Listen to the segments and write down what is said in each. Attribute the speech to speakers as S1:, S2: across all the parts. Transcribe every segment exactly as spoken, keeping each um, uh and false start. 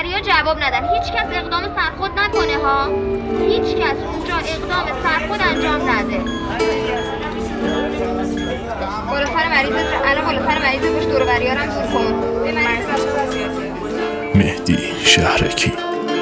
S1: دوروریا جواب ندن. هیچ کس اقدام سرخود نکنه ها. هیچ کس اونجا اقدام سرخود انجام نده. بالا سر مریض الان بالا سر مریض باش دوروریا رو هم سور کن.
S2: مهدی شهرکی.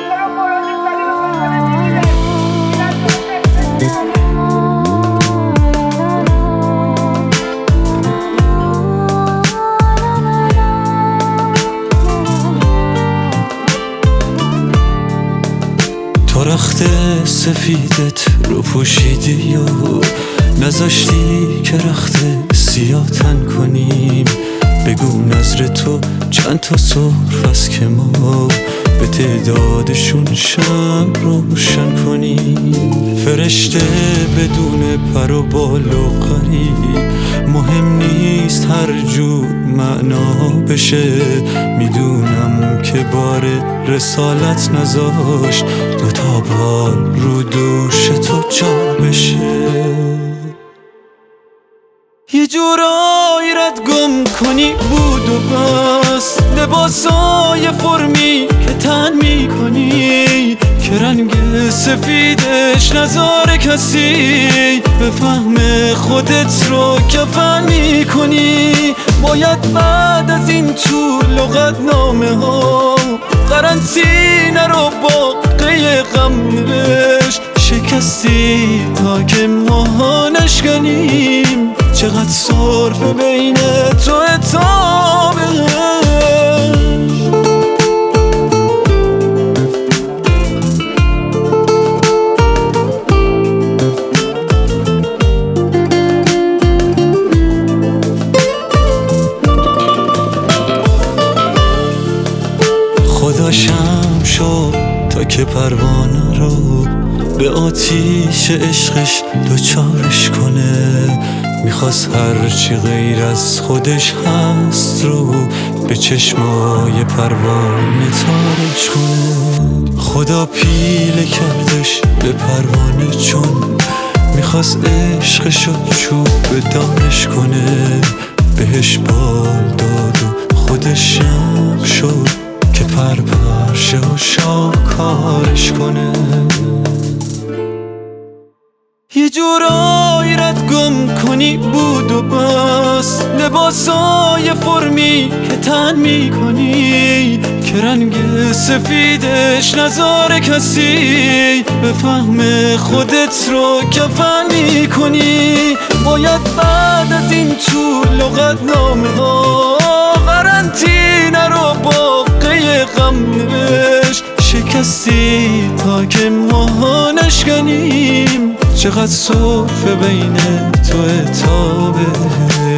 S3: تو رخت سفیدت رو پوشیدی و نذاشتی که رخت سیاه تن کنیم. بگو نظر تو چند تا سرف است که ما به تعدادشون شب روشن کنیم. فرشته بدون پر و بال و غریب مهم نیست هر جور معنا بشه. میدونم که بار رسالت نذاشت دوتا بال رو دوش تو جا بشه. یه جورایی رد گم کنی بود و بس، لباسای فرمی که تن میکنی که رنگ سفیدش نذاره کسی بفهم خودت رو کفن میکنی. باید بعد از این طول لغت نامه ها قرنطینه رو باقی غم نوشت. شکستی تا که ما نشکنیم، چقدر صرف بین تو اتابش. خدا شم شد تا که پروانه رو به آتیش عشقش دوچارش کنه. میخواست هرچی غیر از خودش هست رو به چشمای پروانه تارش کنه. خدا پیله کردش به پروانه چون میخواست عشقشو چوب دارش کنه. بهش بال داد و خودش شم شد که پر پرشه و شاکارش کنه. یه جورایی رد گم کنی بود و بس، لباسای فرمی که تن میکنی که رنگ سفیدش نذاره کسی بفهم خودت رو کفن میکنی. باید بعد از این طول لغت نامه ها قرنطینه رو باقی غم نوشت. شکستی تا که ما نشکنیم، چقدر صرف بین تو اتابه.